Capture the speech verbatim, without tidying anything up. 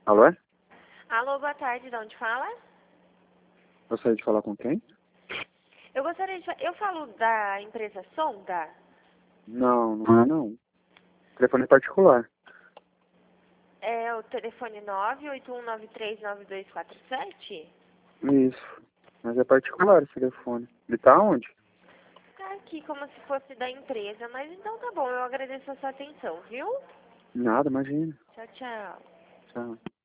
Alô? É? Alô, boa tarde, de onde fala? Gostaria de falar com quem? Eu gostaria de... fa- Eu falo da empresa Sonda? Não, não é não. Telefone particular. É o telefone nove oito um nove três nove dois quatro sete? Isso. Mas é particular esse telefone. Ele tá onde? Tá aqui como se fosse da empresa, mas então tá bom, eu agradeço a sua atenção, viu? Nada, imagina. Tchau, tchau. Tchau.